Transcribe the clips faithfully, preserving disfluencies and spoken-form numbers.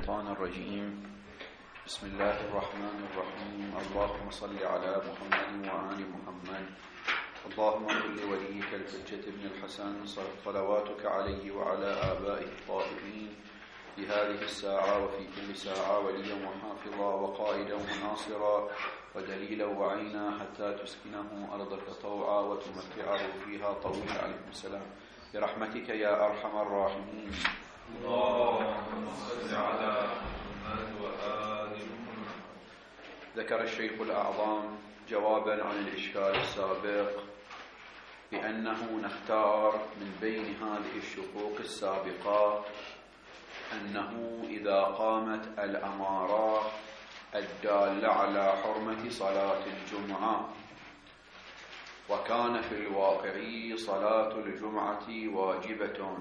الشيطان الرجيم. بسم الله الرحمن الرحيم. اللهم صل على محمد وآل محمد. اللهم صل لوليك الحجة ابن الحسن صلواتك عليه وعلى آبائه الطاهرين في هذه الساعة وفي كل ساعة وليا وحافظا وقائدا وناصرا ودليلا وعينا حتى تسكنه أرضك طوعا وتمتعه فيها طويلا. عليكم السلام برحمتك يا أرحم الراحمين. اللهم صل على محمد وآل محمد. ذكر الشيخ الأعظم جوابا عن الإشكال السابق بأنه نختار من بين هذه الشقوق السابقة أنه إذا قامت الأمارة الدالة على حرمة صلاة الجمعة وكان في الواقع صلاة الجمعة واجبة،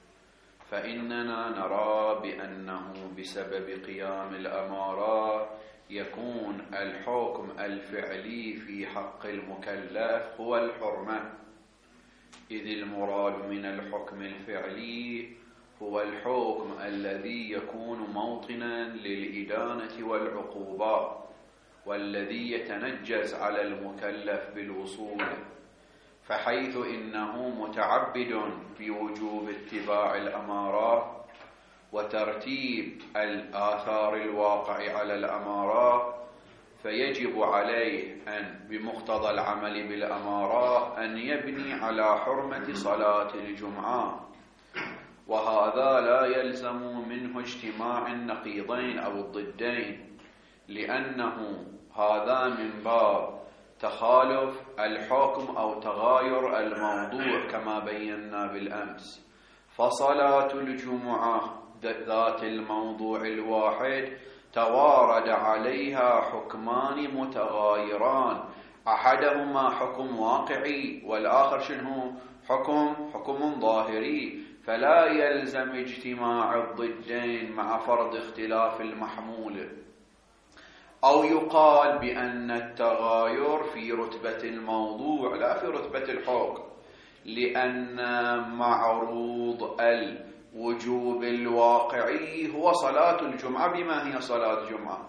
فإننا نرى بأنه بسبب قيام الأمارة يكون الحكم الفعلي في حق المكلف هو الحرمة، إذ المراد من الحكم الفعلي هو الحكم الذي يكون موطنا للإدانة والعقوبة والذي يتنجز على المكلف بالوصول، فحيث إنه متعبد بوجوب اتباع الأمارة وترتيب الآثار الواقع على الأمارة، فيجب عليه أن بمقتضى العمل بالأمارة أن يبني على حرمة صلاة الجمعة، وهذا لا يلزم منه اجتماع النقيضين أو الضدين، لأنه هذا من باب تخالف الحكم أو تغاير الموضوع كما بينا بالأمس. فصلاة الجمعة ذات الموضوع الواحد توارد عليها حكمان متغايران، أحدهما حكم واقعي والآخر شنو؟ حكم حكم ظاهري، فلا يلزم اجتماع الضدين مع فرض اختلاف المحمول. أو يقال بأن التغاير في رتبة الموضوع لا في رتبة الحكم، لأن معروض الوجوب الواقعي هو صلاة الجمعة بما هي صلاة الجمعة،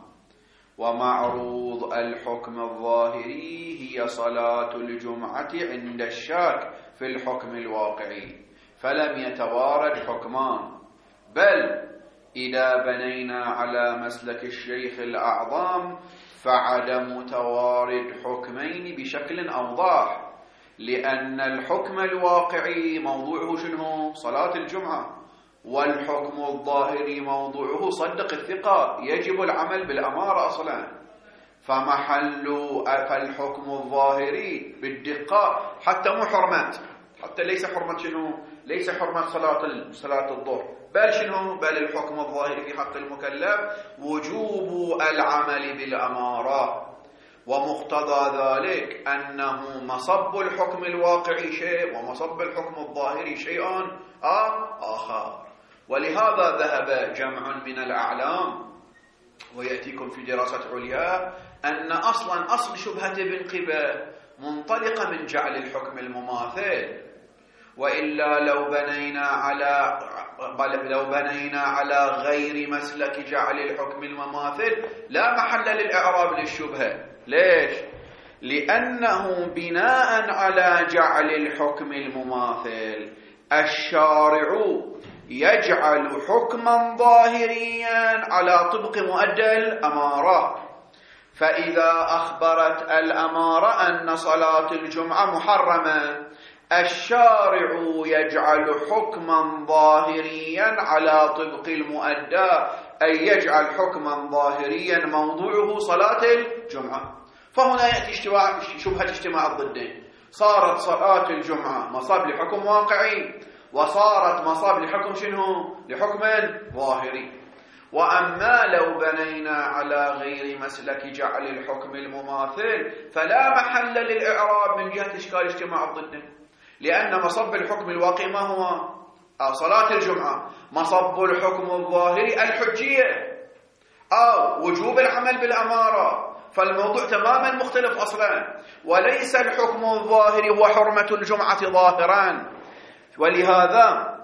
ومعروض الحكم الظاهري هي صلاة الجمعة عند الشاك في الحكم الواقعي، فلم يتوارد حكمان. بل إذا بنينا على مسلك الشيخ الأعظم فعدم توارد حكمين بشكل أوضح، لأن الحكم الواقعي موضوعه شنو؟ صلاة الجمعة، والحكم الظاهري موضوعه صدق الثقة، يجب العمل بالأمارة أصلا، فمحل فالحكم الظاهري بالدقة حتى مو حرمات، حتى ليس حرمة شنو؟ ليس حرمة صلاة صلاة الظهر، بل شنو؟ بل الحكم الظاهري في حق المكلف وجوب العمل بالأمارة، ومقتضى ذلك أنه مصب الحكم الواقعي شيء ومصب الحكم الظاهري شيء آخر. ولهذا ذهب جمع من الأعلام ويأتيكم في دراسة عليا أن أصلا أصل شبهة ابن قبة منطلقة من جعل الحكم المماثل، وإلا لو بنينا على لو بنينا على غير مسلك جعل الحكم المماثل لا محل للإعراب للشبهة. ليش؟ لأنه بناء على جعل الحكم المماثل الشارع يجعل حكما ظاهريا على طبق مؤدى الأمارة، فإذا أخبرت الأمارة أن صلاة الجمعة محرمة الشارع يجعل حكما ظاهريا على طبق المؤدى، أي يجعل حكما ظاهريا موضوعه صلاة الجمعة. فهنا يأتي شبهة اجتماع الضدين، صارت صلاة الجمعة مصاب لحكم واقعي وصارت مصاب لحكم شنو؟ لحكم ظاهري. وأما لو بنينا على غير مسلك جعل الحكم المماثل فلا محل للإعراب من جهة إشكال اجتماع الضدين، لأن مصب الحكم الواقعي ما هو؟ صلاة الجمعة. مصب الحكم الظاهري الحجية أو وجوب العمل بالأمارة، فالموضوع تماما مختلف أصلا، وليس الحكم الظاهري هو حرمة الجمعة ظاهرا. ولهذا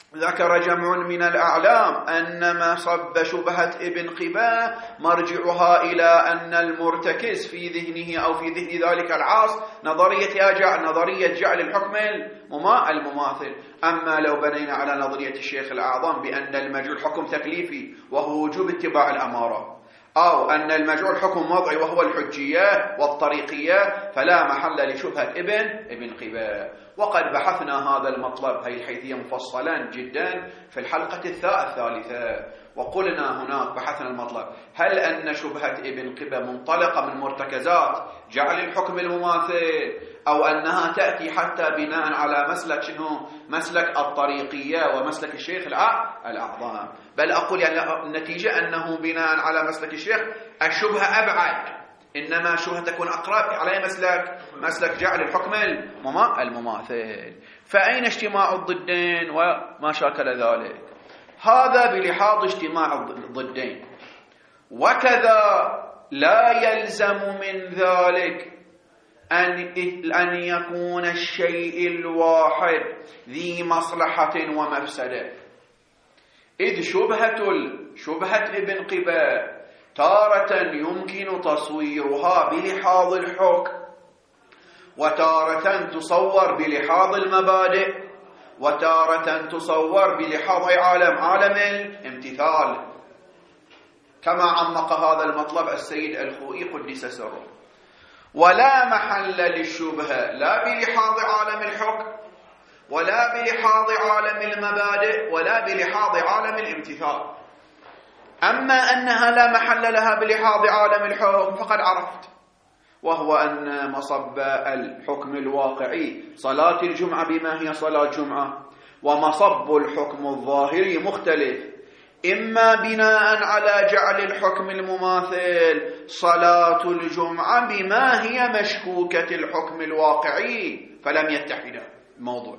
ذكر جمع من الأعلام أن مصب شبهة ابن قباء مرجعها إلى أن المرتكز في ذهنه أو في ذهن ذلك العاص نظرية جعل نظرية جعل الحكم المماثل. أما لو بنينا على نظرية الشيخ الأعظم بأن المجعول حكم تكليفي وهو وجوب اتباع الأمارة، أو أن المجعول حكم وضعي وهو الحجية والطريقية، فلا محل لشبهة ابن ابن قباء. وقد بحثنا هذا المطلب هي الحيثية مفصلا جدا في الحلقة الثالثة، وقلنا هناك بحثنا المطلب هل أن شبهة ابن قباء منطلقة من مرتكزات جعل الحكم المماثل، أو أنها تأتي حتى بناء على مسلك شنو؟ مسلك الطريقية ومسلك الشيخ الأعظم. بل أقول يعني النتيجة أنه بناء على مسلك الشيخ الشبهة أبعد، إنما شبهة تكون أقرب على مسلك مسلك جعل الحكم المماثل. فأين اجتماع الضدين وما شاكل ذلك؟ هذا بلحاظ اجتماع الضدين. وكذا لا يلزم من ذلك أن أن يكون الشيء الواحد ذي مصلحة ومفسدة، إذ شبهة شبهة ابن قباء تارة يمكن تصويرها بلحاظ الحكم، وتارة تصور بلحاظ المبادئ، وتارة تصور بلحاظ عالم عالم الامتثال، كما عمق هذا المطلب السيد الخوئي قدس سره. ولا محل للشبهة لا بلحاظ عالم الحكم ولا بلحاظ عالم المبادئ ولا بلحاظ عالم الامتثال. أما أنها لا محل لها بلحاظ عالم الحكم فقد عرفت، وهو أن مصب الحكم الواقعي صلاة الجمعة بما هي صلاة جمعة، ومصب الحكم الظاهري مختلف، إما بناء على جعل الحكم المماثل صلاة الجمعة بما هي مشكوكة الحكم الواقعي فلم يتحدا الموضوع،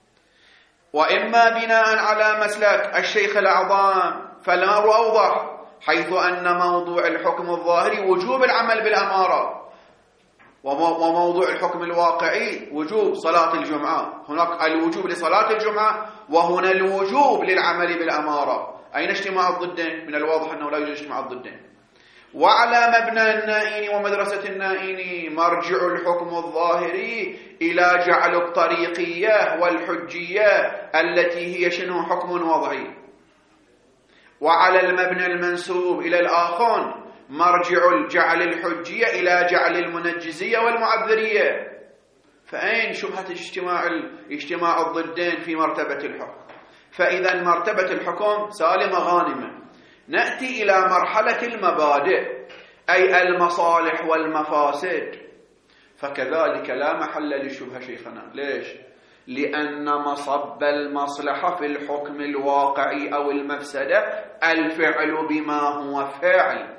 وإما بناء على مسلك الشيخ الأعظم فالأمر أوضح، حيث أن موضوع الحكم الظاهري وجوب العمل بالأمارة، وموضوع الحكم الواقعي وجوب صلاة الجمعة. هناك الوجوب لصلاة الجمعة وهنا الوجوب للعمل بالأمارة. أين اجتماع الضدين؟ من الواضح أنه لا يوجد اجتماع الضدين. وعلى مبنى النائين ومدرسة النائين مرجع الحكم الظاهري إلى جعل الطريقية والحجية التي هي شنو؟ حكم وضعي. وعلى المبنى المنسوب إلى الآخر مرجع جعل الحجية إلى جعل المنجزية والمعذرية. فأين شبهة اجتماع اجتماع الضدين في مرتبة الحكم؟ فإذا مرتبة الحكم سالمة غانمة. نأتي إلى مرحلة المبادئ أي المصالح والمفاسد، فكذلك لا محل للشبهة شيخنا. ليش؟ لأن مصب المصلحة في الحكم الواقعي أو المفسدة الفعل بما هو فاعل،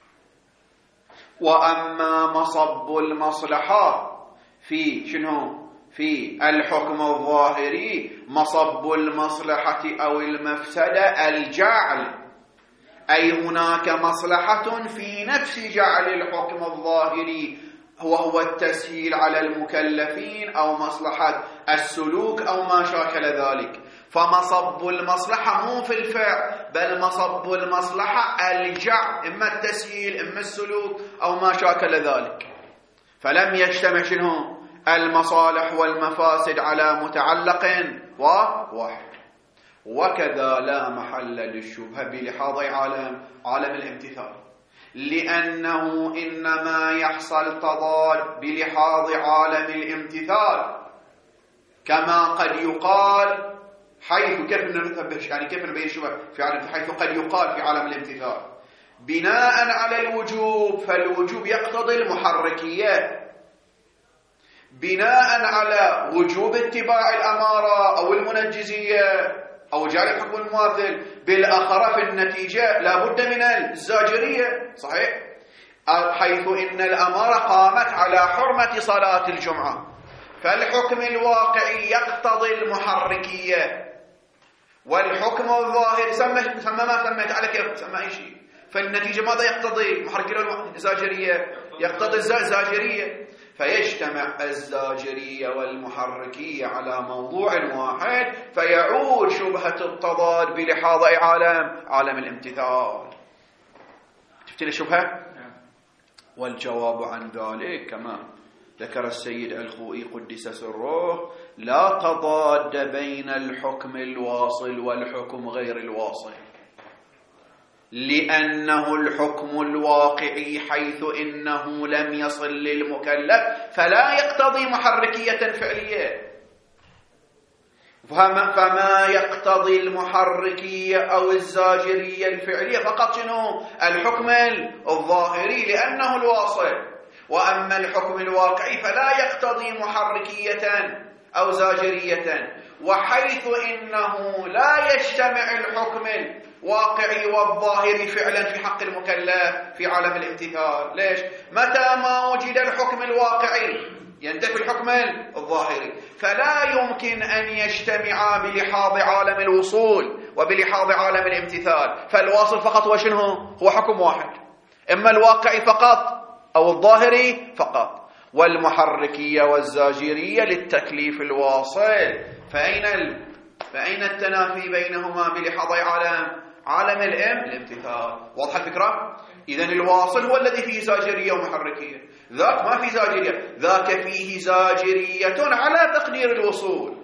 وأما مصب المصلحة في شنو؟ في الحكم الظاهري مصب المصلحة أو المفسدة الجعل، أي هناك مصلحة في نفس جعل الحكم الظاهري وهو التسهيل على المكلفين أو مصلحة السلوك أو ما شاكل ذلك. فمصب المصلحة مو في الفعل، بل مصب المصلحة الجعل، إما التسهيل إما السلوك أو ما شاكل ذلك. فلم يجتمع شنو؟ المصالح والمفاسد على متعلق واحد. وكذا لا محل للشبهة بلحاظ عالم عالم الامتثال، لأنه إنما يحصل تضاد بلحاظ عالم الامتثال، كما قد يقال حيث كيف نثبت يعني كيف نبين الشبهة في عالم، حيث قد يقال في عالم الامتثال بناء على الوجوب فالوجوب يقتضي المحركية، بناء على وجوب اتباع الأمارة أو المنجزية أو جعل الحكم المماثل بالآخرة في النتيجة لا بد من الزاجرية. صحيح؟ حيث إن الأمارة قامت على حرمة صلاة الجمعة، فالحكم الواقعي يقتضي المحركية، والحكم الظاهر سمى سمى ما سميت على كيف سمى أي شيء، فالنتيجة ماذا يقتضي؟ محركية الزاجرية، يقتضي الزاجرية. فيجتمع الزاجرية والمحركية على موضوع واحد فيعود شبهة التضاد بلحاظ أي عالم؟ عالم الامتثال. شفتين الشبهة؟ والجواب عن ذلك كما ذكر السيد الخوئي قدس سره: لا تضاد بين الحكم الواصل والحكم غير الواصل، لأنه الحكم الواقعي حيث إنه لم يصل للمكلف فلا يقتضي محركية فعلية. فما يقتضي المحركية أو الزاجرية الفعلية فقط شنو؟ الحكم الظاهري لأنه الواصل. وأما الحكم الواقعي فلا يقتضي محركية أو زاجرية، وحيث إنه لا يجتمع الحكم الواقعي والظاهري فعلا في حق المكلف في عالم الامتثال. ليش؟ متى ما وجد الحكم الواقعي ينتفي الحكم الظاهري، فلا يمكن أن يجتمعا بلحاظ عالم الوصول وبلحاظ عالم الامتثال. فالواصل فقط هو شنو؟ هو حكم واحد، إما الواقعي فقط أو الظاهري فقط. والمحركية والزاجرية للتكليف الواصل. فأين ال... فأين التنافي بينهما بلحاظ عالم عالم الام الامتثال؟ واضح الفكرة؟ إذن الواصل هو الذي فيه زاجرية ومحركية، ذاك ما في زاجرية، ذاك فيه زاجرية على تقدير الوصول،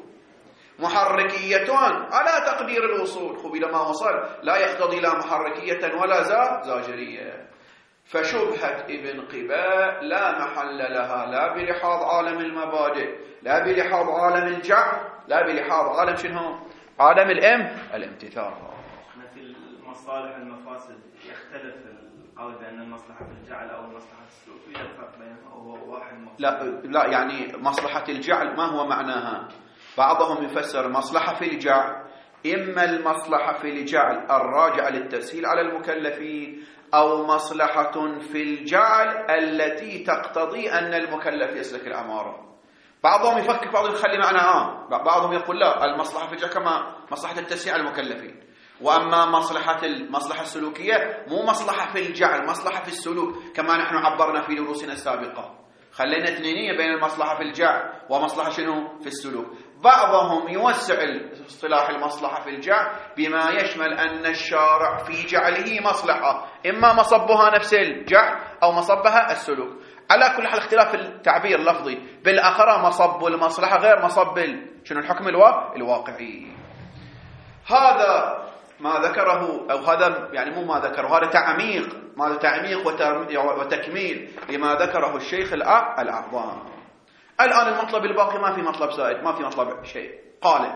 محركية على تقدير الوصول. خب إلى ما وصل لا يقتضي لا محركية ولا زاجرية. فشبهة ابن قباء لا محل لها لا بلحاظ عالم المبادئ، لا بلحاظ عالم الجعل، لا بلحاظ عالم شنو؟ عالم الام الامتثال. في المصالح والمفاسد يختلف القول بأن المصلحة في الجعل أو المصلحة في السلوك، إذا الفرق بينهما هو واحد مقصود. لا لا يعني مصلحة الجعل ما هو معناها؟ بعضهم يفسر مصلحة في الجعل إما المصلحة في الجعل الراجعة للتسهيل على المكلفين، أو مصلحة في الجعل التي تقتضي أن المكلف يسلك الأمارة. بعضهم يفكر، بعضهم يخلي معنى عام، بعضهم يقول لا، المصلحة في الجعل كما مصلحة التسهيل على المكلفين. وأما مصلحة المصلحة السلوكية مو مصلحة في الجعل، مصلحة في السلوك كما نحن عبرنا في دروسنا السابقة. خلينا اثنينية بين المصلحة في الجعل ومصلحة شنو؟ في السلوك. بعضهم يوسع اصطلاح المصلحة في الجعل بما يشمل أن الشارع في جعله مصلحة إما مصبها نفس الجعل أو مصبها السلوك. على كل حال اختلاف التعبير اللفظي، بالأخرى مصب المصلحة غير مصب شنو الحكم الواقعي. هذا ما ذكره، أو هذا يعني مو ما ذكره، هذا تعميق، ماذا تعميق وتكميل لما ذكره الشيخ الأعظم. الآن المطلب الباقي ما في مطلب زائد، ما في مطلب شيء. قال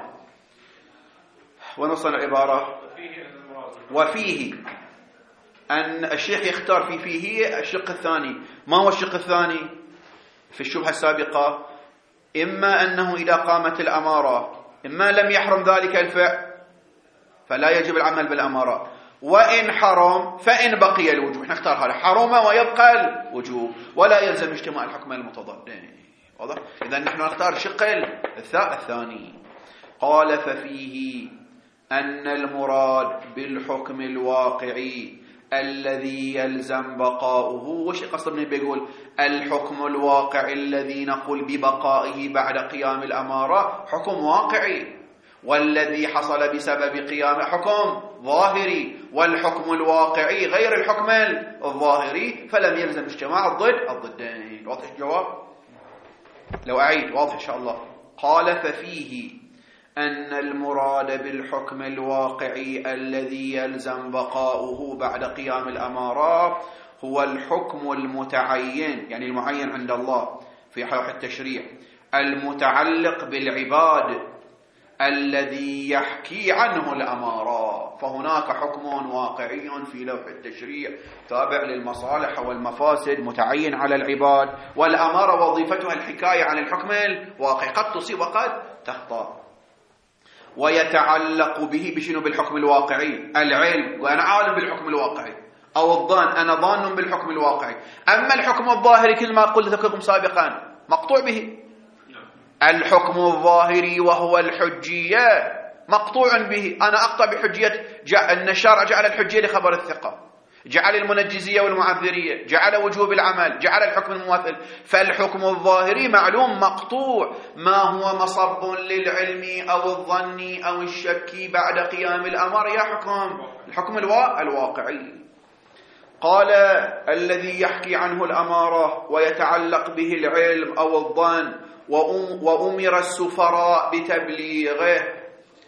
ونصل العبارة وفيه أن الشيخ يختار في فيه الشق الثاني. ما هو الشق الثاني؟ في الشبهة السابقة إما أنه إذا قامت الأمارة إما لم يحرم ذلك الفعل فلا يجب العمل بالأمارة، وإن حرم فإن بقي الوجوب. نختار هذا، حرم ويبقى الوجوب ولا يلزم اجتماع الحكم المتضادين. واضح؟ إذا نحن نختار الشق الثاني. قال ففيه أن المراد بالحكم الواقعي الذي يلزم بقاؤه. وش قصد من بيقول الحكم الواقعي الذي نقول ببقائه بعد قيام الأمارة حكم واقعي، والذي حصل بسبب قيام حكم ظاهري، والحكم الواقعي غير الحكم الظاهري، فلم يلزم اجتماع الضد الضدين. واضح الجواب؟ لو أعيد واضح إن شاء الله. قال ففيه أن المراد بالحكم الواقعي الذي يلزم بقاؤه بعد قيام الأمارة هو الحكم المتعين، يعني المعين عند الله في حق التشريع، المتعلق بالعباد الذي يحكي عنه الأمارة. فهناك حكم واقعي في لوح التشريع تابع للمصالح والمفاسد متعين على العباد، والأمارة وظيفتها الحكاية عن الحكم الواقعي، قد تصيب وقد تخطأ. ويتعلق به بشنو؟ بالحكم الواقعي، العلم، وأنا عالم بالحكم الواقعي، أو الظان، أنا ظان بالحكم الواقعي. أما الحكم الظاهري كل ما قلت لكم سابقا مقطوع به. الحكم الظاهري وهو الحجية مقطوع به، أنا أقطع بحجية أن الشارع جعل الحجية لخبر الثقة. جعل المنجزية والمعذرية، جعل وجوب العمل، جعل الحكم المماثل. فالحكم الظاهري معلوم مقطوع، ما هو مصب للعلم أو الظن أو الشك بعد قيام الأمر يا حكم الحكم الواقعي. قال الذي يحكي عنه الأمارة ويتعلق به العلم أو الظن وأمر السفراء بتبليغه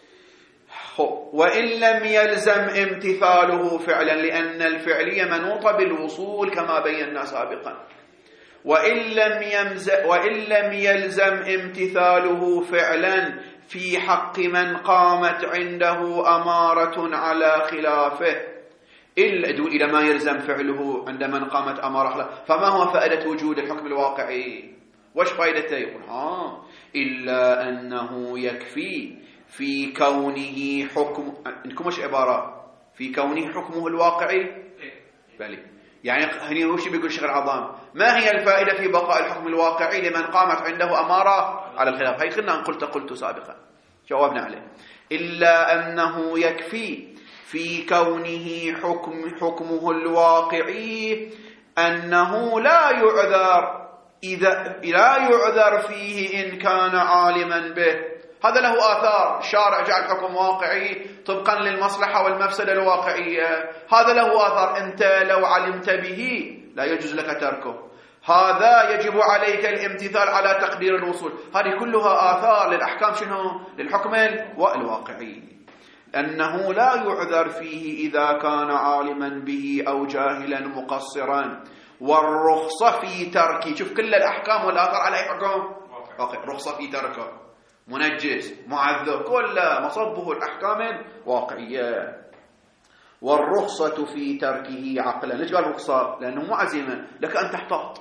وإن لم يلزم امتثاله فعلا، لأن الفعلية منوطة بالوصول كما بينا سابقا. وإن لم, وإن لم يلزم امتثاله فعلا في حق من قامت عنده أمارة على خلافه، إلا إذا ما يلزم فعله عند من قامت أمارة، فما هو فائدة وجود الحكم الواقعي؟ وش فائدته؟ يقول ها إلا أنه يكفي في كونه حكم، عندكم وش عبارة؟ في كونه حكمه الواقعي. بلي يعني هني وش بيقول شغل عظام؟ ما هي الفائدة في بقاء الحكم الواقعي لمن قامت عنده أمارة على الخلاف؟ هاي خلنا قلت قلت سابقا جوابنا عليه. إلا أنه يكفي في كونه حكم حكمه الواقعي أنه لا يعذر إذا لا يعذر فيه إن كان عالما به. هذا له آثار، الشارع جعل حكم واقعي طبقا للمصلحة والمفسدة الواقعية، هذا له آثار، أنت لو علمت به لا يجوز لك تركه، هذا يجب عليك الامتثال على تقدير الوصول. هذه كلها آثار للأحكام شنو؟ للحكم الواقعي، أنه لا يعذر فيه إذا كان عالما به أو جاهلا مقصرا، والرخصة في تركه. شوف كل الأحكام والآثار على أي حكم واقع، رخصة في تركه، منجس، معذر، كل مصبه الأحكام الواقعية. والرخصة في تركه عقلا. ليش قال رخصة؟ لأنه مو عزيمة، لك أن تحتاط،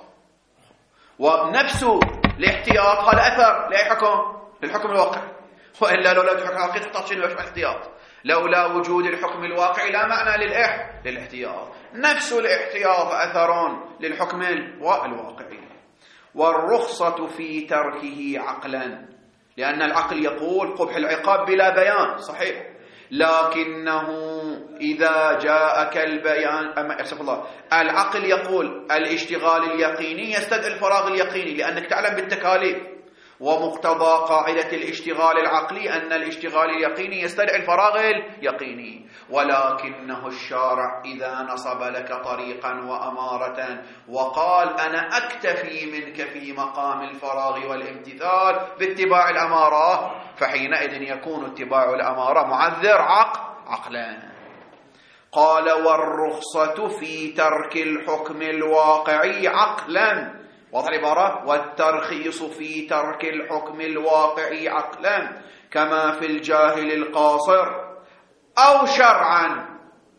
ونفسه الاحتياط هذا أثر لأي حكم؟ للحكم الواقعي، وإلا لولا الحكم الواقعي تحتاط شنو؟ الاحتياط. لولا وجود الحكم الواقعي لا معنى للإح للاحتياط. نفس الاحتياط أثر للحكم الواقعي. والرخصة في تركه عقلا، لأن العقل يقول قبح العقاب بلا بيان، صحيح، لكنه إذا جاءك البيان، أما أسف الله، العقل يقول الاشتغال اليقيني يستدعي الفراغ اليقيني، لأنك تعلم بالتكاليف، ومقتضى قاعدة الاشتغال العقلي أن الاشتغال اليقيني يستدعي الفراغ اليقيني. ولكنه الشارع إذا نصب لك طريقا وأمارة وقال أنا أكتفي منك في مقام الفراغ والامتثال باتباع الأمارة، فحينئذ يكون اتباع الأمارة معذر عقل عقلا. قال والرخصة في ترك الحكم الواقعي عقلا، واضح العبارة، والترخيص في ترك الحكم الواقعي عقلا كما في الجاهل القاصر أو شرعا.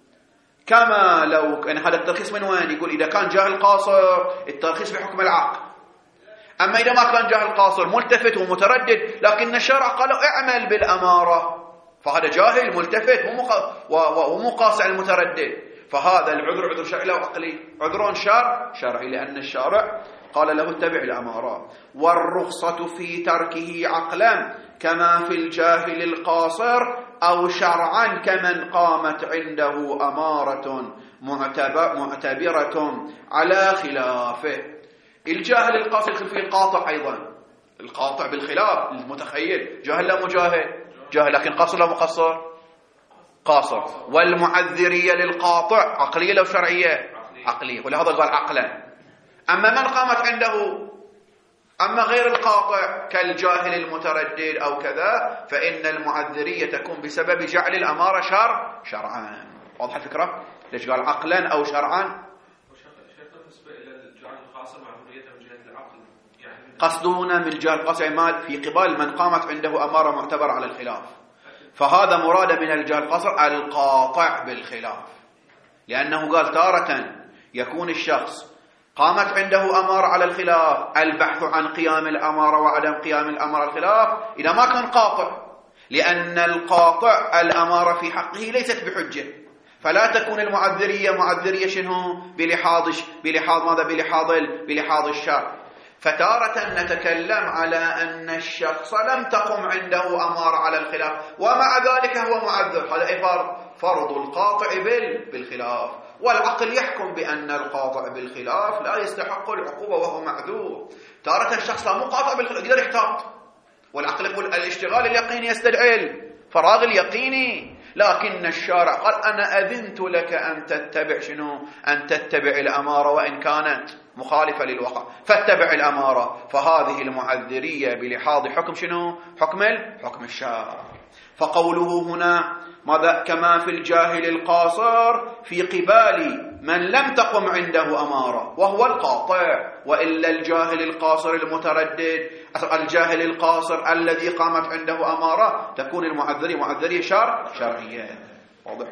كما لو كان هذا الترخيص من وين؟ يقول إذا كان جاهل قاصر الترخيص في حكم العقل، أما إذا ما كان جاهل قاصر ملتفت ومتردد لكن الشرع قالوا اعمل بالأمارة، فهذا جاهل ملتفت ومقاصع المتردد، فهذا العذر عذر شرعي أو عقلي؟ عذر شرع شرعي، لأن الشارع قال له اتبع الأمارات. والرخصة في تركه عقلا كما في الجاهل القاصر أو شرعا كمن قامت عنده أمارة معتبرة على خلافه. الجاهل القاصر في القاطع أيضا، القاطع بالخلاف المتخيل، جاهل لا مجاهل؟ جاهل، لكن قاصر لا مقصر؟ قاصر. والمعذرية للقاطع عقلية لو شرعية؟ عقلية، ولهذا قال عقلا. أما من قامت عنده، أما غير القاطع كالجاهل المتردد أو كذا، فإن المعذرية تكون بسبب جعل الأمارة شرع شرعا. واضح الفكرة؟ ليش قال عقلا أو شرعا؟ قصدونا من الجهل القاصع مال في قبال من قامت عنده أمارة معتبرة على الخلاف، فهذا مراد من الجهل القاصر القاطع بالخلاف، لأنه قال تارة يكون الشخص قامت عنده أمارة على الخلاف، البحث عن قيام الأمارة وعدم قيام الأمارة على الخلاف إذا ما كان قاطع، لأن القاطع الأمارة في حقه ليست بحجة، فلا تكون المعذرية معذرية شنو؟ بلحاظ بلحاظ ماذا؟ بلحاظ بلحاظ الشرع. فتارة نتكلم على أن الشخص لم تقم عنده أمارة على الخلاف ومع ذلك هو معذر، هذا أي فرق؟ فرض القاطع بالخلاف، والعقل يحكم بأن القاطع بالخلاف لا يستحق العقوبة وهو معذور. تارة الشخص لا مو قاطع بالخلاف يقدر يحتاط، والعقل يقول الاشتغال اليقيني يستدعي الفراغ اليقيني، لكن الشارع قال أنا أذنت لك أن تتبع شنو؟ أن تتبع الأمارة وإن كانت مخالفة للواقع، فاتبع الأمارة. فهذه المعذرية بلحاظ حكم شنو؟ حكم حكم الشارع. فقوله هنا ماذا؟ كما في الجاهل القاصر في قبال من لم تقم عنده أمارة وهو القاطع، وإلا الجاهل القاصر المتردد، الجاهل القاصر الذي قامت عنده أمارة، تكون المعذرية معذرية شرع شرعية. واضح؟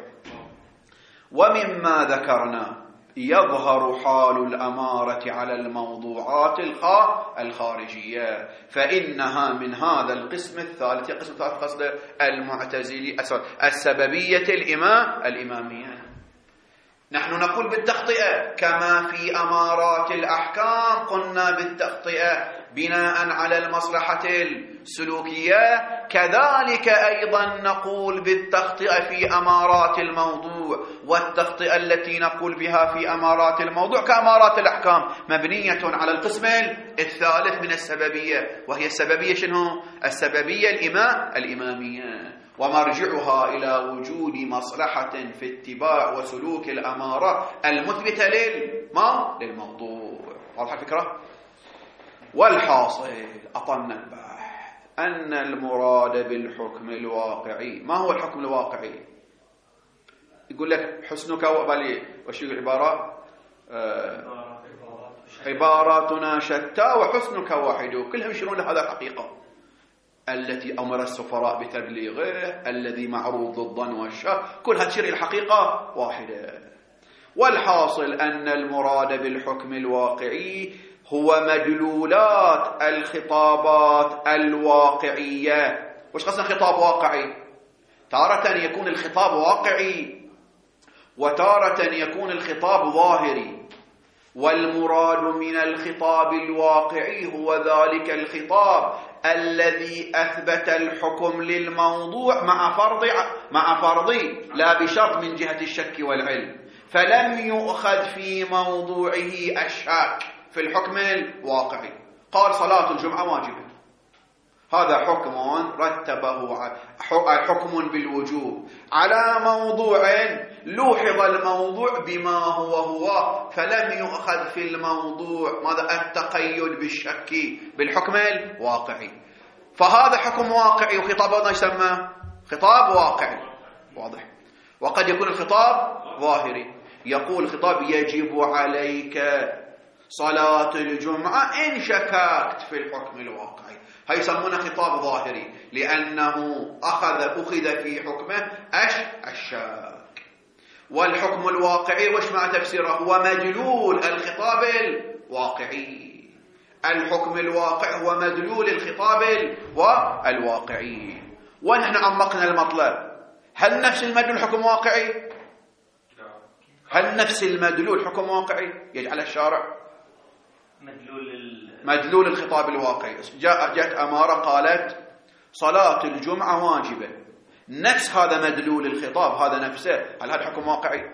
ومما ذكرنا يظهر حال الأمارة على الموضوعات الخارجية، فإنها من هذا القسم الثالث. قسم الثالث قصد المعتزلي السببية الإمام الإمامية. نحن نقول بالتخطئة كما في أمارات الأحكام قلنا بالتخطئة بناء على المصلحة السلوكية، كذلك أيضا نقول بالتخطئة في أمارات الموضوع، والتخطئة التي نقول بها في أمارات الموضوع كأمارات الأحكام مبنية على القسم الثالث من السببية، وهي السببية شنو؟ السببية الإمام الإمامية، ومرجعها إلى وجود مصلحة في اتباع وسلوك الأمارة المثبتة للما للموضوع. واضح الفكرة؟ والحاصل أطلنا البحث أن المراد بالحكم الواقعي، ما هو الحكم الواقعي؟ يقول لك حسنك وبالي وش العبارة؟ آه عباراتنا شتى وحسنك واحد، كلهم يشيرون لهذا الحقيقة التي أمر السفراء بتبليغه، الذي معروض الظن والشك، كلها تشير إلى حقيقة واحدة. والحاصل أن المراد بالحكم الواقعي هو مدلولات الخطابات الواقعية. وش قصد خطاب واقعي؟ تارة يكون الخطاب واقعي وتارة يكون الخطاب ظاهري، والمراد من الخطاب الواقعي هو ذلك الخطاب الذي أثبت الحكم للموضوع مع فرض مع فرض لا بشرط من جهة الشك والعلم، فلم يؤخذ في موضوعه الشك في الحكم الواقعي. قال صلاة الجمعة واجبة، هذا حكم رتبه حكم بالوجوب على موضوع لوحظ الموضوع بما هو هو، فلم يؤخذ في الموضوع ماذا؟ التقيد بالشك بالحكم الواقعي. فهذا حكم واقعي، وخطاب هذا يسمى خطاب واقعي. واضح؟ وقد يكون الخطاب ظاهري، يقول الخطاب يجب عليك صلاة الجمعة إن شككت في الحكم الواقعي، هي يسمونه خطاب ظاهري لأنه أخذ أخذ في حكمه أش الشك. والحكم الواقعي وش مع تفسيره؟ هو مدلول الخطاب الواقعي. الحكم الواقع هو مدلول الخطاب الواقعي. ونحن عمقنا المطلب، هل نفس المدلول حكم واقعي؟ هل نفس المدلول حكم واقعي يجعل الشارع مدلول مدلول الخطاب الواقعي؟ جاء جاءت أمارة قالت صلاة الجمعة واجبة، نفس هذا مدلول الخطاب، هذا نفسه، هل هذا حكم واقعي؟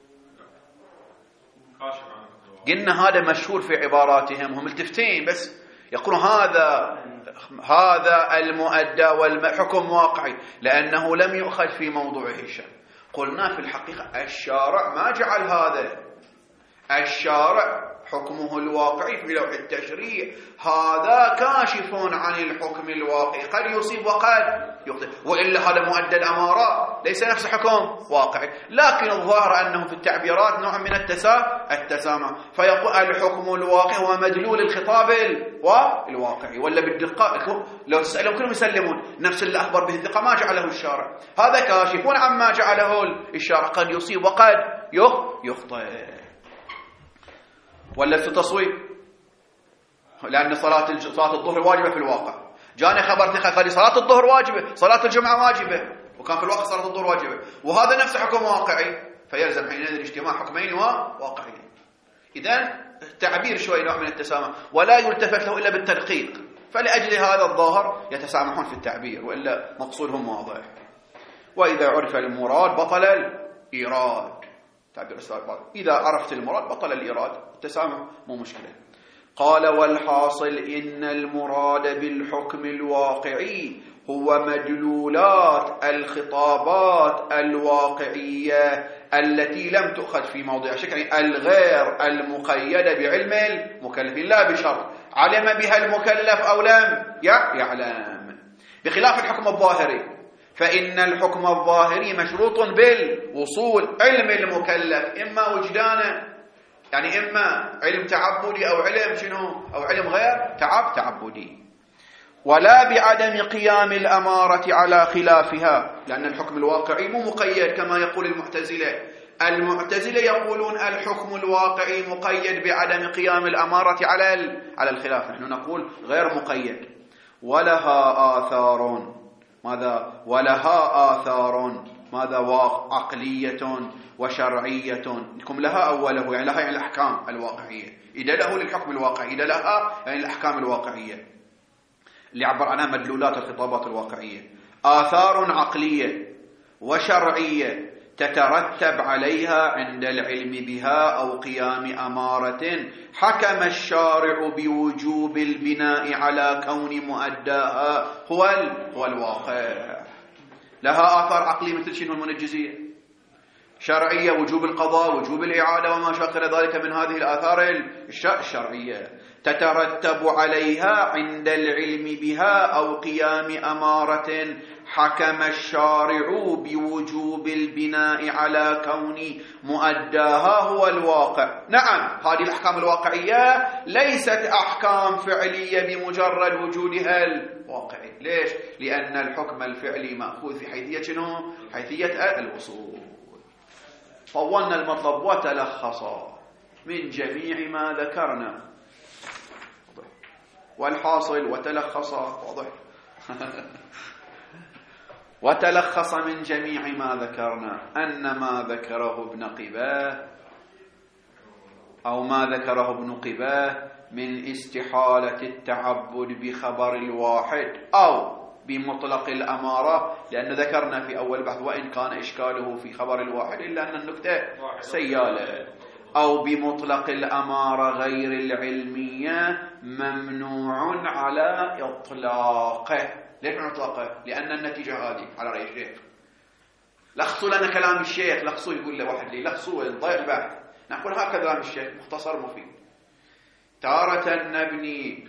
قلنا هذا مشهور في عباراتهم، هم ملتفتين بس يقولون هذا هذا المؤدى والحكم واقعي لأنه لم يؤخذ في موضوعه الشك. قلنا في الحقيقة الشارع ما جعل هذا، الشارع حكمه الواقعي في لوح التشريع هذا كاشف عن الحكم الواقعي، قد يصيب وقد يخطئ، وإلا هذا مؤدى الأمارة ليس نفس حكم واقعي، لكن الظاهر أنه في التعبيرات نوع من التسامح، فيقول الحكم الواقعي هو مدلول الخطاب الواقعي. ولا بالدقة لو تسألهم كلهم يسلمون نفس اللي أخبر به الدقة ما جعله الشارع، هذا كاشفون عما جعله الشارع، قد يصيب وقد يخطئ. ولا في تصويب، لأن صلاة صلاة الظهر واجبة في الواقع، جاني خبر ثقة صلاة الظهر واجبة، صلاة الجمعة واجبة، وكان في الواقع صلاة الظهر واجبة، وهذا نفس حكم واقعي، فيلزم حينئذ اجتماع حكمين واقعيين. إذن التعبير شوي نوع من التسامح، ولا يلتفت له إلا بالتدقيق، فلأجل هذا الظاهر يتسامحون في التعبير، وإلا مقصودهم واضح. وإذا عرف المراد بطل الإيراد. تعبير السابق إذا عرفت المراد بطل الإيراد، التسامح مو مشكلة. قال والحاصل إن المراد بالحكم الواقعي هو مدلولات الخطابات الواقعية التي لم تؤخذ في موضع شك، يعني الغير المقيدة بعلم المكلفين، لا بشرط علم بها المكلف أو لم يعلم، بخلاف الحكم الظاهري، فإن الحكم الظاهري مشروط بالوصول علم المكلف، إما وجدانه يعني إما علم تعبدي أو علم شنو أو علم غير تعب تعبدي، ولا بعدم قيام الأمارة على خلافها، لأن الحكم الواقعي مو مقيد كما يقول المعتزلة. المعتزلة يقولون الحكم الواقعي مقيد بعدم قيام الأمارة على على الخلاف، نحن نقول غير مقيد. ولها آثار ماذا ولها آثار ماذا عقلية وشرعية، لكم لها أوله يعني لها يعني الأحكام الواقعية، إذا له للحكم الواقعي، إذا لها يعني الأحكام الواقعية اللي عبر عنها مدلولات الخطابات الواقعية. آثار عقلية وشرعية تترتب عليها عند العلم بها أو قيام أمارة حكم الشارع بوجوب البناء على كون مؤداها هو هو الواقع. لها آثار عقلية مثل شنو المنجزية، شرعية وجوب القضاء وجوب الإعادة وما شاكل ذلك من هذه الآثار الشرعية تترتب عليها عند العلم بها أو قيام أمارة حكم الشارع بوجوب البناء على كون مؤداها هو الواقع. نعم هذه الأحكام الواقعية ليست أحكام فعلية بمجرد وجودها الواقعي. ليش؟ لأن الحكم الفعلي مأخوذ في حيثية شنو؟ حيثية الوصول. طولنا المطلب وتلخص من جميع ما ذكرنا، والحاصل وتلخص واضح وتلخص من جميع ما ذكرنا أن ما ذكره ابن قباه أو ما ذكره ابن قباه من استحالة التعبد بخبر الواحد أو بمطلق الأمارة، لأن ذكرنا في أول بحث وإن كان إشكاله في خبر الواحد إلا أن النكتة سيالة، أو بمطلق الأمارة غير العلمية ممنوع على إطلاقه. ليش من إطلاقه؟ لأن النتيجة هذه على رأي الشيخ. لخصوا لنا كلام الشيخ، لخصوا يقول له واحد لي لخصوا ضيع البحث. نقول هكذا كلام الشيخ مختصر مفيد. تارة نبني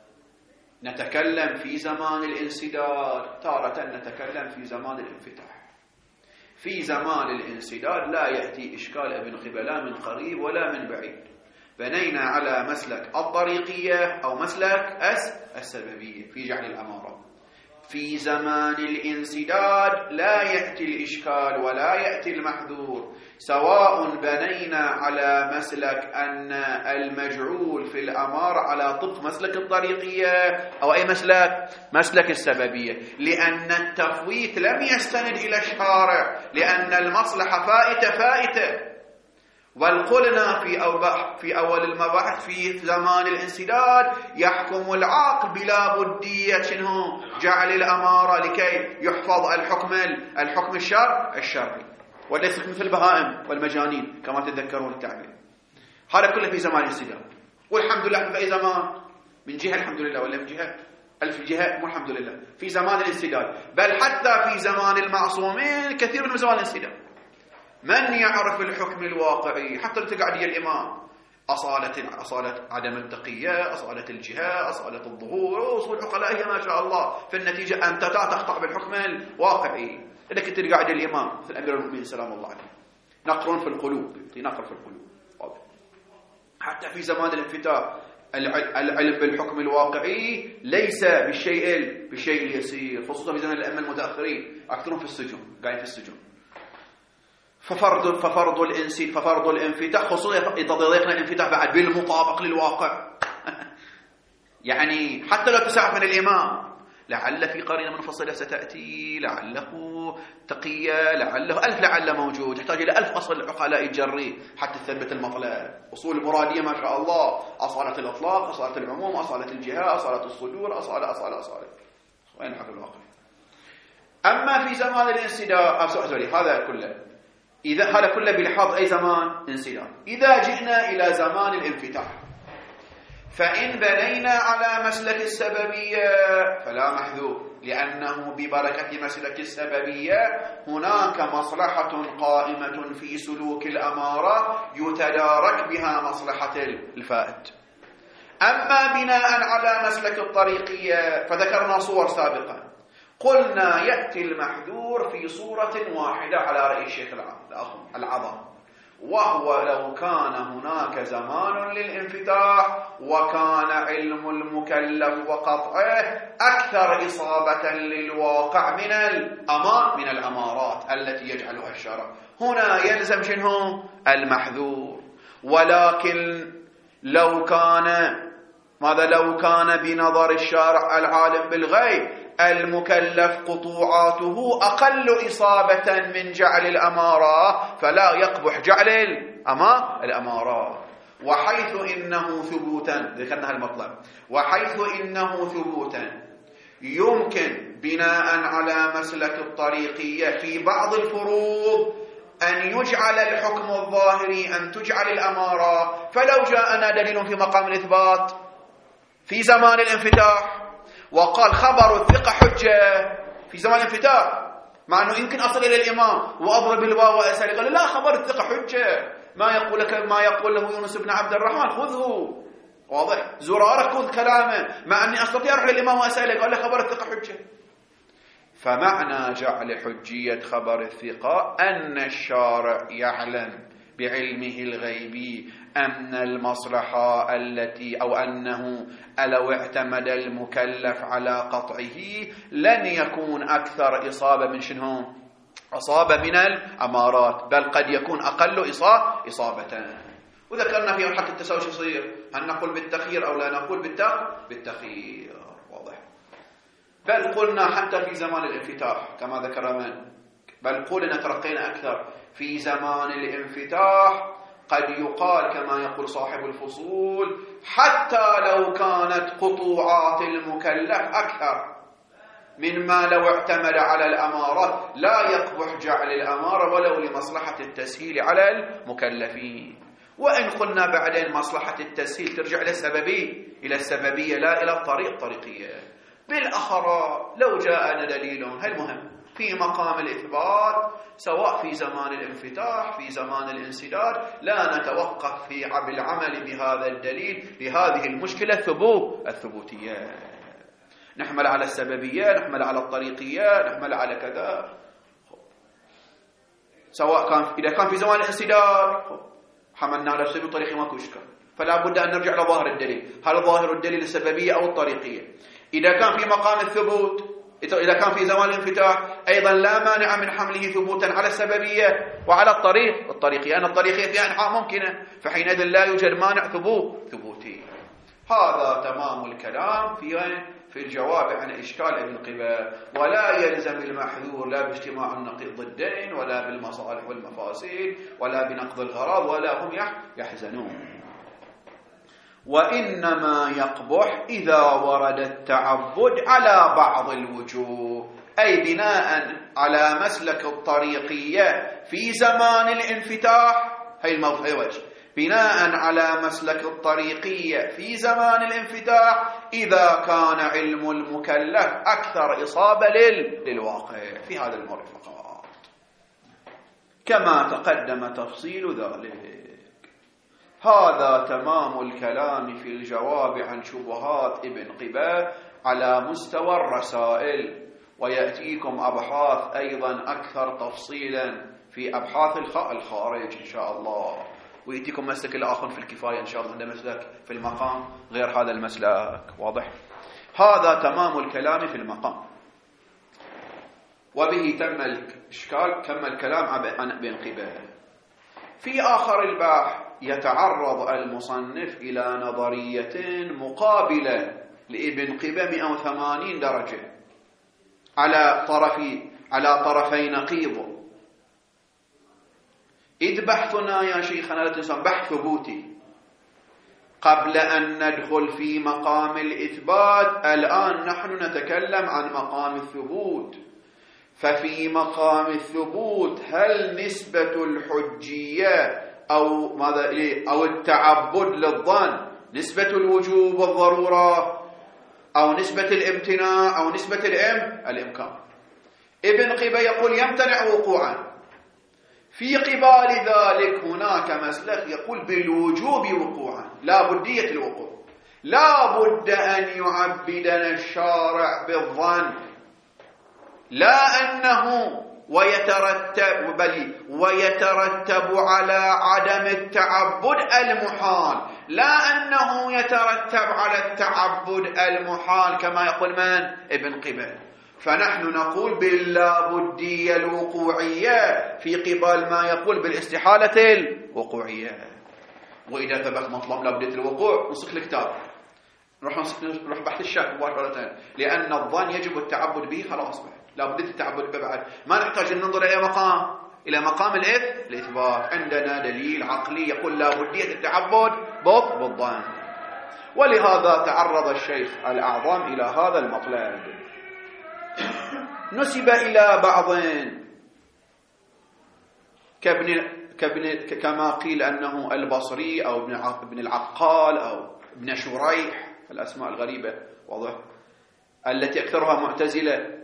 نتكلم في زمان الانسداد، تارة نتكلم في زمان الانفتاح. في زمان الانسداد لا يأتي إشكال ابن قبلة من قريب ولا من بعيد، بنينا على مسلك الطريقية أو مسلك السببية في جعل الأمارة. في زمان الانسداد لا يأتي الإشكال ولا يأتي المحذور، سواء بنينا على مسلك أن المجعول في الأمارة على طبق مسلك الطريقية أو أي مسلك مسلك السببية، لأن التفويت لم يستند إلى الشارع، لأن المصلحة فائتة فائتة. وقلنا في أول في أول المباحث في زمان الانسداد يحكم العقل بلا بدية شنو جعل الأمارة لكي يحفظ الحكم الحكم الشرع الشرعي، وليس مثل البهائم والمجانين كما تتذكرون التعبير. هذا كله في زمان الانسداد، والحمد لله في أي زمان من جهة الحمد لله ولا من جهة ألف جهة مو الحمد لله في زمان الانسداد، بل حتى في زمان المعصومين كثير من زمان الانسداد. من يعرف الحكم الواقعي حتى لو تقعد الإمام أصالة أصالة عدم التقية، أصالة الجهة، أصالة الظهور، أصول عقلائية ما شاء الله، في النتيجة أنت تخطأ بالحكم الواقعي. إذا كنت تقعد الإمام مثل أمير المؤمنين سلام الله عليه نقر في القلوب، نقر في القلوب. حتى في زمان الانفتاح العلم بالحكم الواقعي ليس بالشيء بالشيء اليسير، خصوصا في زمان الأئمة المتأخرين أكثرهم في السجون قاعدين في السجون. ففرض ففرض الانسي ففرض الانفتاح خصوصا إذا ضيقنا الانفتاح بعد بالمطابق للواقع يعني حتى لو تسعف من الإمام لعل في قرينة منفصلة ستأتي، لعله تقية، لعله ألف لعل موجود، يحتاج إلى ألف أصل عقلاء الجري حتى تثبت المطلب. أصول المرادية ما شاء الله، أصالة الإطلاق، أصالة العموم، أصالة الجهة، أصالة الصدور، أصالة أصالة أصالة وين حق الواقع. أما في زمان الانسداد سوري هذا كله إذا هذا كله بلحاظ أي زمان انسداد. إذا جئنا إلى زمان الانفتاح فإن بنينا على مسلك السببية فلا محذور، لأنه ببركة مسلك السببية هناك مصلحة قائمة في سلوك الأمارة يتدارك بها مصلحة الفائت. أما بناء على مسلك الطريقية فذكرنا صور سابقا، قلنا يأتي المحذور في صورة واحدة على رأي الشيخ العظام، وهو لو كان هناك زمان للانفتاح وكان علم المكلف وقطعه أكثر إصابة للواقع من الأمار من الأمارات التي يجعلها الشرع. هنا يلزم شنو؟ المحذور. ولكن لو كان ماذا لو كان بنظر الشارع العالم بالغيب المكلف قطوعاته أقل إصابة من جعل الأمارة فلا يقبح جعل الأمارات. وحيث إنه ثبوتا ذكرنا المطلب وحيث إنه ثبوتا يمكن بناء على مسلك الطريقية في بعض الفروض أن يجعل الحكم الظاهري أن تجعل الأمارة، فلو جاءنا دليل في مقام الإثبات في زمان الانفتاح وقال خبر الثقة حجة في زمان الانفتاح، مع أنه يمكن أصل إلى الإمام وأضرب الواو وأسأل، قال لا خبر الثقة حجة، ما يقول لك ما يقول له يونس بن عبد الرحمن خذه، واضح؟ زرارة خذ كلامه، مع أني أستطيع أروح للإمام وأسأله، قال له خبر الثقة حجة. فمعنى جعل حجية خبر الثقة أن الشارع يعلم بعلمه الغيبي أن المصلحة التي أو أنه لو اعتمد المكلف على قطعه لن يكون أكثر إصابة من شنو؟ إصابة من الأمارات، بل قد يكون أقل إصابة. وذكرنا في مرحلة التساوي شو يصير؟ هل نقول بالتخيير أو لا نقول بالتخيير؟ واضح. بل قلنا حتى في زمان الانفتاح كما ذكر من بل قلنا ترقينا أكثر في زمان الانفتاح قد يقال كما يقول صاحب الفصول حتى لو كانت قطوعات المكلف أكثر مما لو اعتمد على الأمارات لا يقبح جعل الأمارة ولو لمصلحة التسهيل على المكلفين. وإن قلنا بعدين مصلحة التسهيل ترجع إلى السببية إلى السببية لا إلى الطريق طريقية. بالأخرى لو جاءنا دليل المهم في مقام الإثبات سواء في زمان الانفتاح في زمان الانسداد لا نتوقف في بالعمل بهذا الدليل لهذه المشكلة الثبوت الثبوتية، نحمل على السببية نحمل على الطريقية نحمل على كذا، سواء كان إذا كان في زمان الانسداد حملنا على السبب الطريقي ماكو إشكال، فلا بد أن نرجع لظاهر الدليل، هل ظاهر الدليل السببية أو الطريقية. إذا كان في مقام الثبوت إذا كان في زمان الانفتاح أيضا لا مانع من حمله ثبوتا على السببية وعلى الطريق الطريقية، أن الطريقية فيها أنحاء ممكنة فحينئذ لا يوجد مانع ثبوت ثبوتي. هذا تمام الكلام في في الجواب عن إشكال ابن قباء. ولا يلزم المحذور لا باجتماع النقيض ضدين ولا بالمصالح والمفاسد ولا بنقض الغرض ولا هم يحزنون، وإنما يقبح إذا ورد التعبد على بعض الوجوه، أي بناء على مسلك الطريقية في زمان الانفتاح، هي الموضوع وجه بناء على مسلك الطريقية في زمان الانفتاح إذا كان علم المكلف أكثر إصابة للواقع في هذا المرفقات كما تقدم تفصيل ذلك. هذا تمام الكلام في الجواب عن شبهات ابن قباء على مستوى الرسائل، ويأتيكم أبحاث أيضا أكثر تفصيلا في أبحاث الخارج إن شاء الله، ويأتيكم مسلك الآخر في الكفاية إن شاء الله عند مسلك في المقام غير هذا المسلك. واضح؟ هذا تمام الكلام في المقام، وبه تم الإشكال كم الكلام عن ابن قباء. في آخر الباحث يتعرض المصنف إلى نظرية مقابلة لابن قباء مئة وثمانين درجة على طرفي على طرفي نقيض. إذ بحثنا يا شيخنا لا تنسى بحث ثبوتي قبل أن ندخل في مقام الإثبات. الآن نحن نتكلم عن مقام الثبوت، ففي مقام الثبوت هل نسبة الحجية أو ماذا أو التعبد للظن نسبة الوجوب والضرورة أو نسبة الامتناع أو نسبة الإم الإمكان؟ ابن قبة يقول يمتنع وقوعا. في قبال ذلك هناك مسلك يقول بالوجوب وقوعا، لا بدية الوقوع، لا بد أن يعبدنا الشارع بالظن، لا أنه ويترتب بل ويترتب على عدم التعبد المحال، لا أنه يترتب على التعبد المحال كما يقول من؟ ابن قبة. فنحن نقول باللابدية الوقوعية في قبال ما يقول بالاستحالة الوقوعية. وإذا ثبت مطلب لابدية الوقوع نسخ الكتاب، نروح نروح بحث الشك مباشرة، لأن الظن يجب التعبد به، خلاص لابد التعبد به بعد، ما نحتاج أن ننظر إلى مقام إلى مقام الإث الإثبات. عندنا دليل عقلي يقول لابدية التعبد بالظن. ولهذا تعرض الشيخ الأعظم إلى هذا المطلب. نسب إلى بعض كابن كابن كما قيل أنه البصري أو ابن العقال أو ابن شريح، الأسماء الغريبة واضح التي أكثرها معتزلة،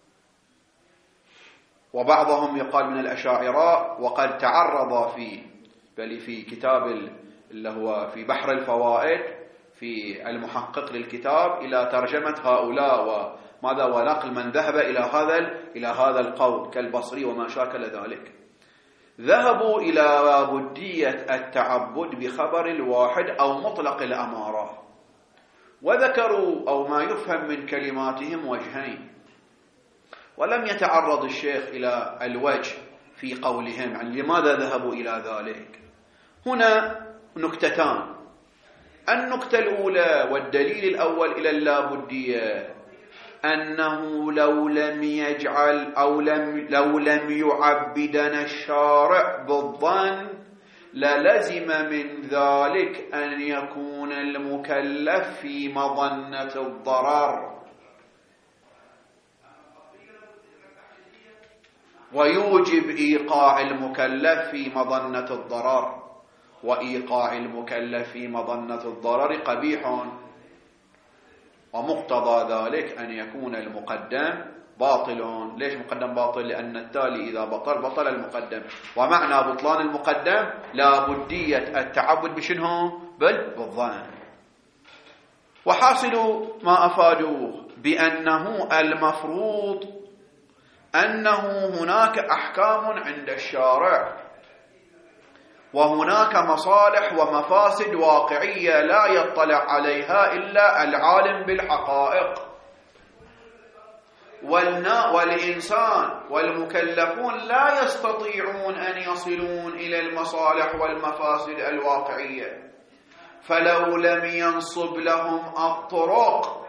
وبعضهم يقال من الأشاعرة. وقد تعرض في بل في كتاب اللي هو في بحر الفوائد في المحقق للكتاب إلى ترجمة هؤلاء وماذا ونقل من ذهب إلى هذا إلى هذا القول كالبصري وما شاكل ذلك. ذهبوا إلى بدية التعبد بخبر الواحد أو مطلق الأمارة، وذكروا أو ما يفهم من كلماتهم وجهين، ولم يتعرض الشيخ إلى الوجه في قولهم عن لماذا ذهبوا إلى ذلك. هنا نكتتان. النكتة الأولى والدليل الأول إلى اللابدية أنه لو لم يجعل أو لم لو لم يعبدنا الشارع بالظن للزم من ذلك أن يكون المكلف في مظنة الضرر، ويوجب إيقاع المكلف في مظنة الضرر، وإيقاع المكلف في مظنة الضرر قبيح، ومقتضى ذلك أن يكون المقدم باطل. ليش مقدم باطل؟ لأن التالي إذا بطل بطل المقدم، ومعنى بطلان المقدم لا بدية التعبد بشنه بل بالظن. وحاصل ما أفادوه بأنه المفروض أنه هناك أحكام عند الشارع، وهناك مصالح ومفاسد واقعية لا يطلع عليها إلا العالم بالحقائق، والإنسان والمكلفون لا يستطيعون أن يصلون إلى المصالح والمفاسد الواقعية. فلو لم ينصب لهم الطرق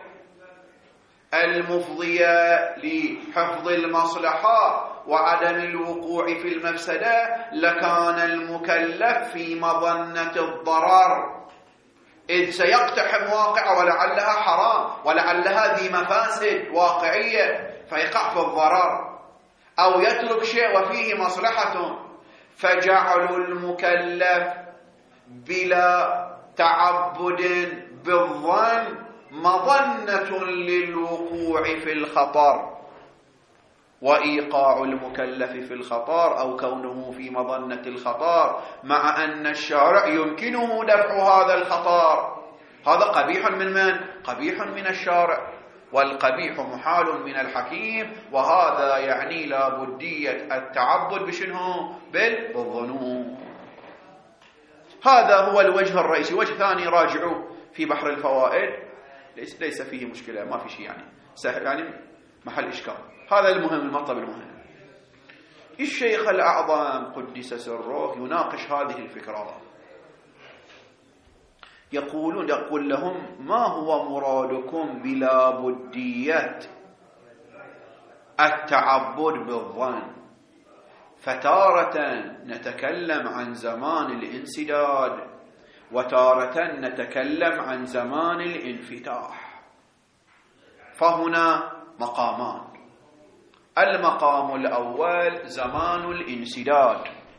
المفضية لحفظ المصلحة وعدم الوقوع في المفسدة لكان المكلف في مظنة الضرر، إذ سيقتحم واقع ولعلها حرام ولعلها ذي مفاسد واقعية فيقع في الضرر، أو يترك شيء وفيه مصلحة. فجعل المكلف بلا تعبد بالظن مظنة للوقوع في الخطر، وإيقاع المكلف في الخطر أو كونه في مظنة الخطر مع أن الشارع يمكنه دفع هذا الخطر، هذا قبيح من من؟ قبيح من الشارع، والقبيح محال من الحكيم. وهذا يعني لا بدية التعبد بشنه بل بالظنون. هذا هو الوجه الرئيسي. وجه ثاني راجعوا في بحر الفوائد، ليس فيه مشكلة، ما في شيء يعني سهل، يعني محل إشكال. هذا المهم، المطلب المهم. الشيخ الأعظم قدس سره يناقش هذه الفكرة، يقولون يقول لهم ما هو مرادكم بلا بدية التعبد بالظن؟ فتارة نتكلم عن زمان الانسداد، وتارة نتكلم عن زمان الانفتاح، فهنا مقامان. المقام الأول زمان الانسداد،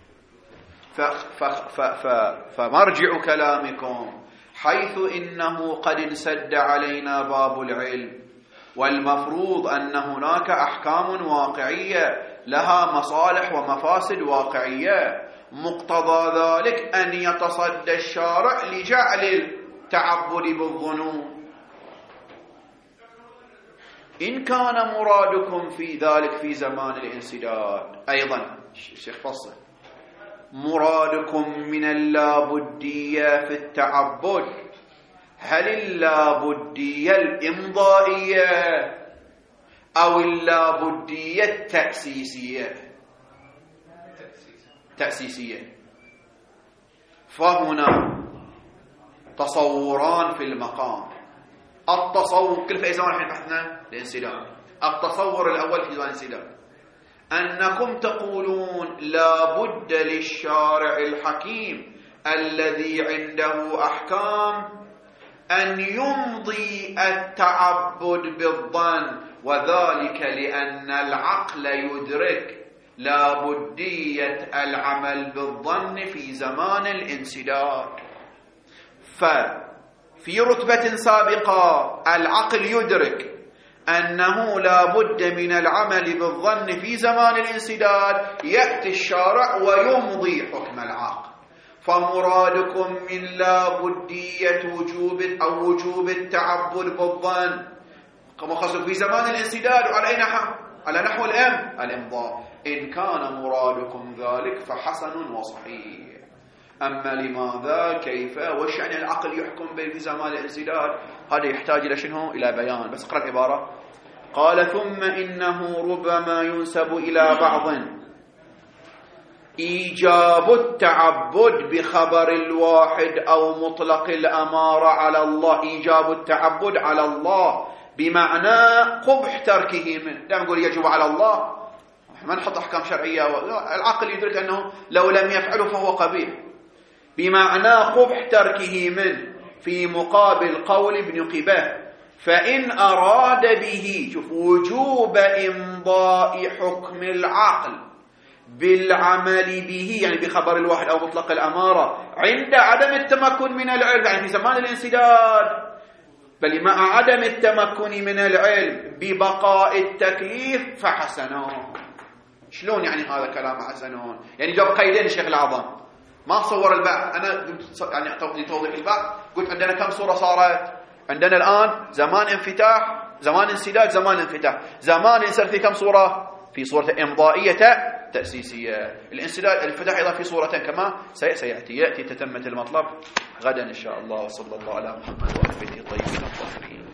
فمرجع كلامكم حيث إنه قد انسد علينا باب العلم، والمفروض أن هناك أحكام واقعية لها مصالح ومفاسد واقعية، مقتضى ذلك أن يتصدى الشارع لجعل التعبد بالظنون. إن كان مرادكم في ذلك في زمان الانسداد، أيضا الشيخ فصل، مرادكم من اللابدية في التعبد، هل اللابدية الإمضائية أو اللابدية التأسيسية؟ تأسيسية. فهنا تصوران في المقام. التصور كل في أي زمان الحين بحثنا الانسداد. التصور الأول في زمان الانسداد أنكم تقولون لا بد للشارع الحكيم الذي عنده أحكام أن يمضي التعبد بالظن، وذلك لأن العقل يدرك لا بدية العمل بالظن في زمان الانسداد. ففي رتبة سابقة العقل يدرك أنه لا بد من العمل بالظن في زمان الانسداد، يأتي الشارع ويمضي حكم العقل. فمرادكم من لا بدية وجوب أو وجوب التعبد بالظن كما خصوا في زمان الانسداد على أي نحو؟ على نحو الأم الإمضاء. إن كان مرادكم ذلك فحسن وصحيح. أما لماذا كيف وش يعني العقل يحكم في زمان الانسداد، هذا يحتاج إلى شنو؟ إلى بيان. بس اقرأ العبارة. قال ثم إنه ربما ينسب إلى بعض إيجاب التعبد بخبر الواحد أو مطلق الأمارة على الله، إيجاب التعبد على الله بمعنى قبح تركه منه. لا نقول يجب على الله، ما نحط أحكام شرعية، العقل يدرك أنه لو لم يفعله فهو قبيح، بمعنى قبح تركه منه في مقابل قول ابن قباه. فإن أراد به شوف وجوب إمضاء حكم العقل بالعمل به، يعني بخبر الواحد أو مطلق الأمارة عند عدم التمكن من العلم، يعني في زمان الانسداد، بل مع عدم التمكن من العلم ببقاء التكليف فحسنون. شلون يعني هذا كلام حسنون؟ يعني جاب قيدين الشيخ العظام، ما صور البعض. أنا يعني توضيح البعض قلت عندنا كم صورة صارت؟ عندنا الآن زمان انفتاح، زمان انسداد، زمان انفتاح. زمان يصير في كم صورة؟ في صورة إمضائية تأسيسية. الانسداد الانفتاح أيضا في صورة كما سيأتي يأتي تتمة المطلب غدا إن شاء الله. وصلى الله على محمد وآله الطيبين الطاهرين.